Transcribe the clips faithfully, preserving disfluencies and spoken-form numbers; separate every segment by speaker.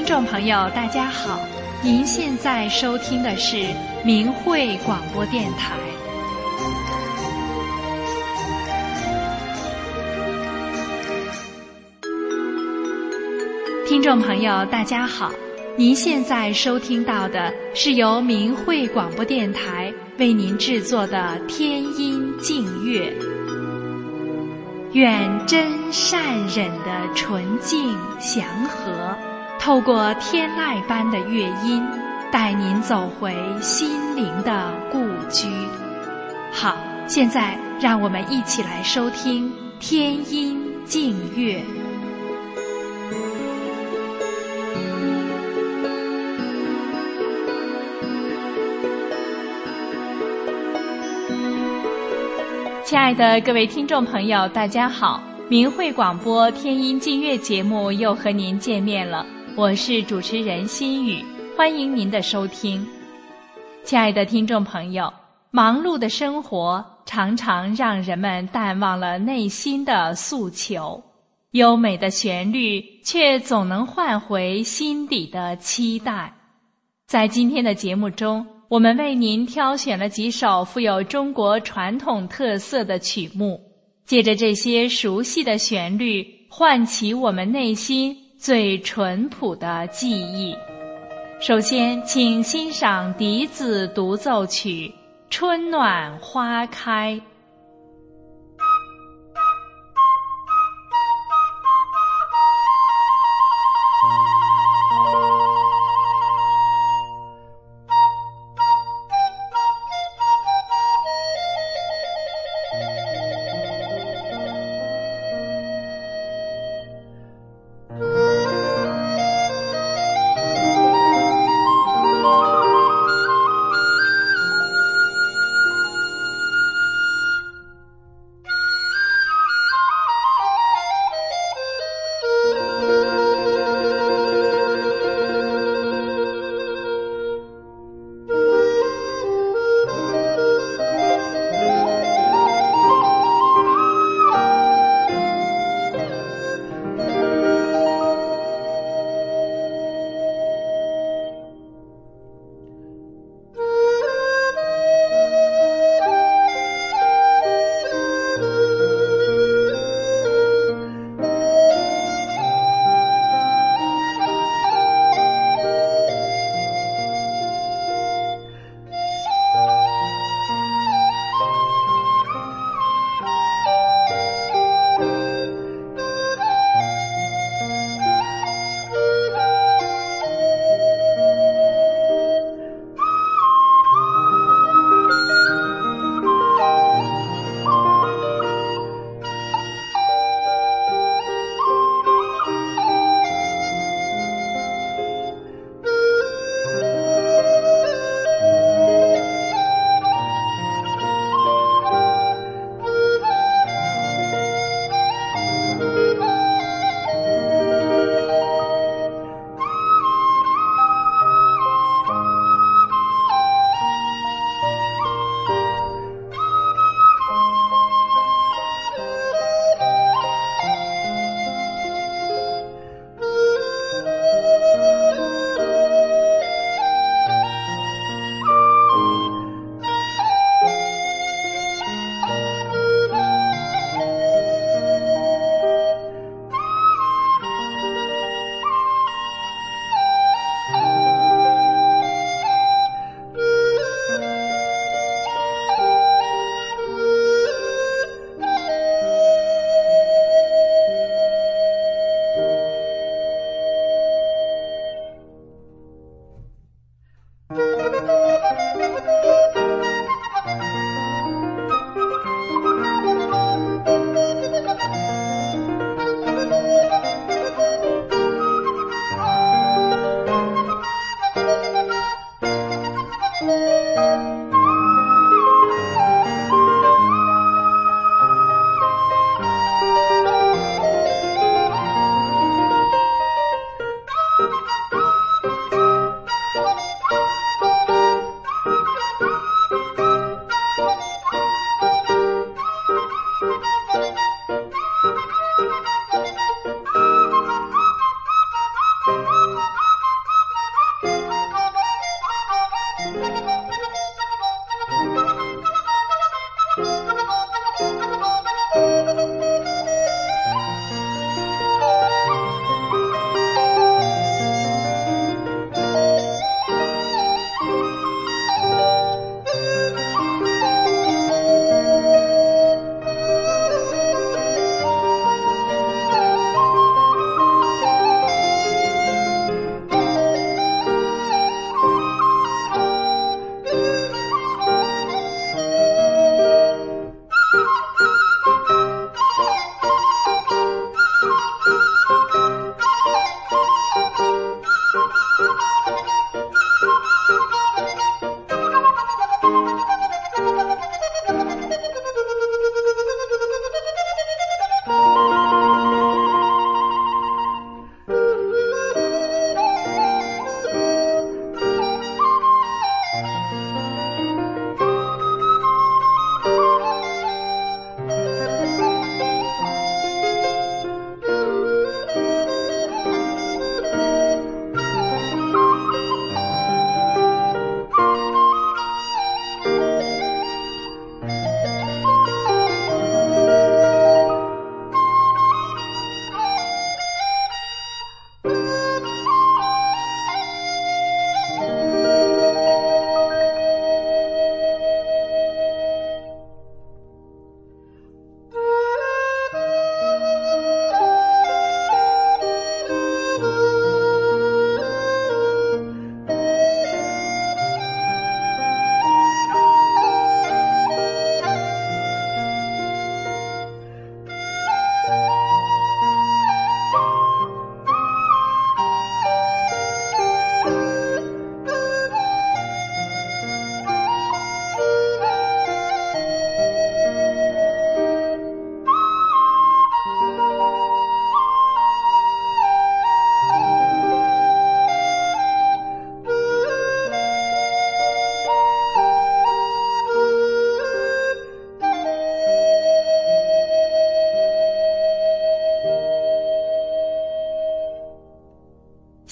Speaker 1: 众朋友大家好，您现在收听的是明慧广播电台。听众朋友大家好，您现在收听到的是由明慧广播电台为您制作的天音净乐。愿真善忍的纯净祥和，透过天籁般的乐音，带您走回心灵的故居。好，现在让我们一起来收听天音净乐。亲爱的各位听众朋友大家好，明慧广播天音净乐节目又和您见面了，我是主持人心雨，欢迎您的收听。亲爱的听众朋友，忙碌的生活常常让人们淡忘了内心的诉求，优美的旋律却总能唤回心底的期待。在今天的节目中，我们为您挑选了几首富有中国传统特色的曲目，借着这些熟悉的旋律，唤起我们内心最淳朴的记忆。首先，请欣赏笛子独奏曲《春暖花开》。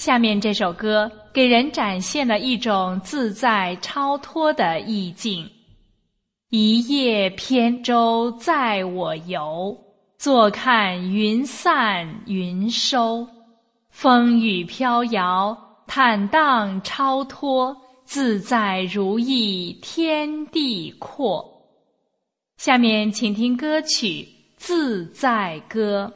Speaker 1: 下面这首歌给人展现了一种自在超脱的意境。一叶扁舟载我游，坐看云散云收。风雨飘摇，坦荡超脱，自在如意天地阔。下面请听歌曲《自在歌》。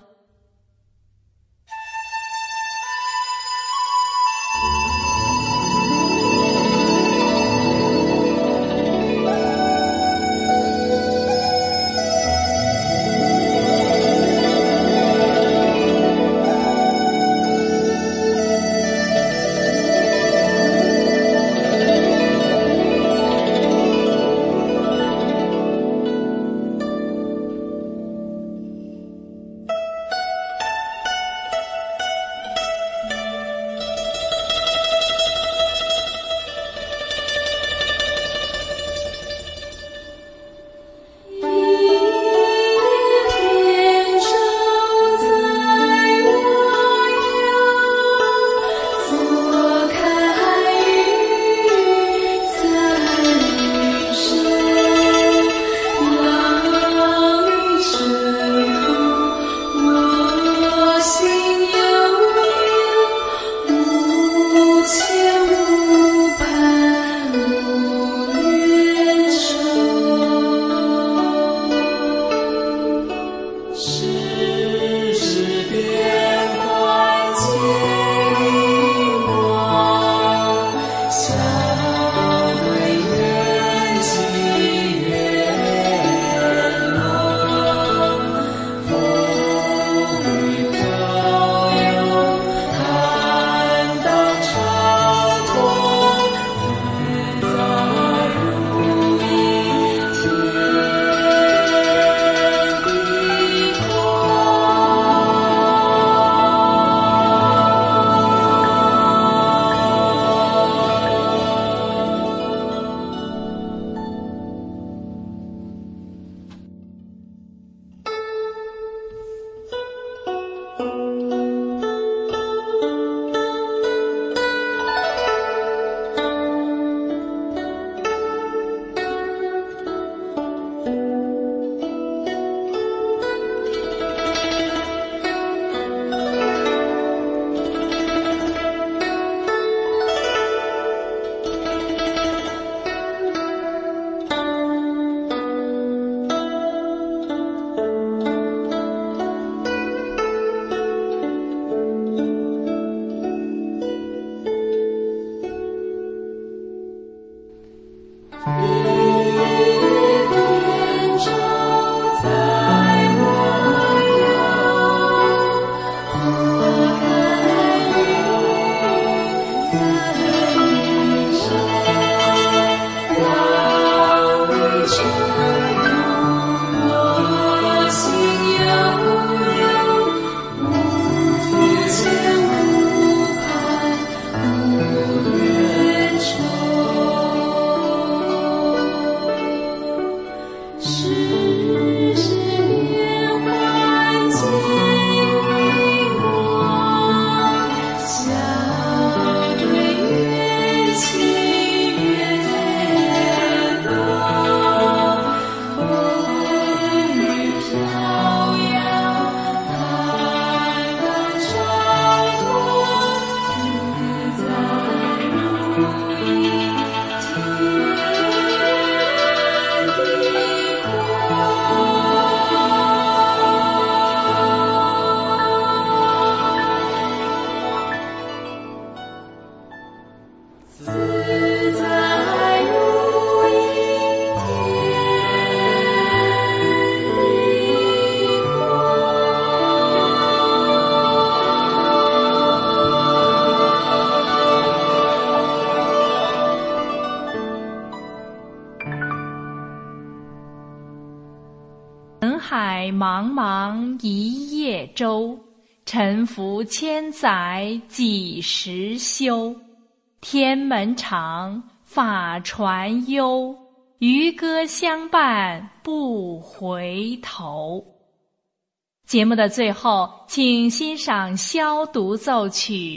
Speaker 2: 人海茫茫一叶舟，沉浮千载几时休？天门长，法船悠，渔歌相伴不回头。节目的最后，请欣赏消毒奏曲《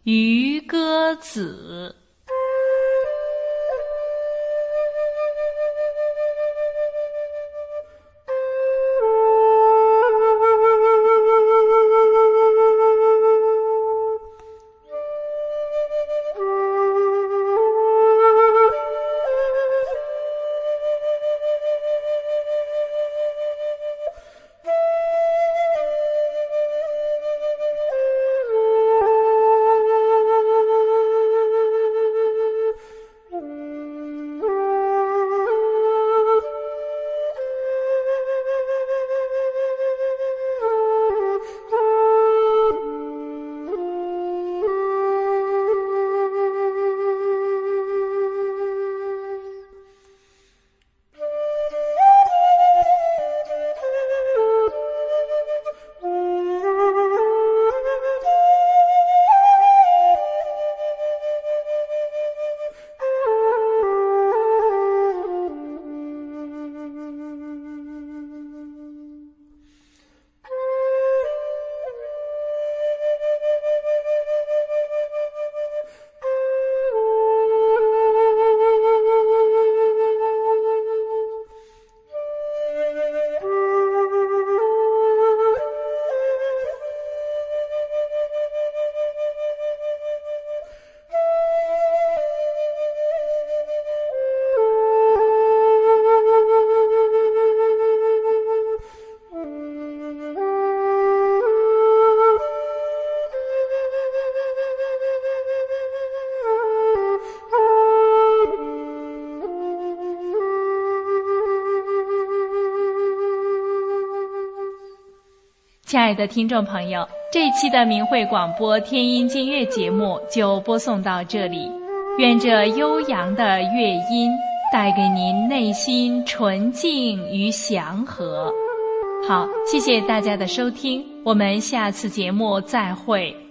Speaker 2: 渔歌子》。亲爱的听众朋友，这一期的明慧广播天音净乐节目就播送到这里，愿这悠扬的乐音带给您内心纯净与祥和。好，谢谢大家的收听，我们下次节目再会。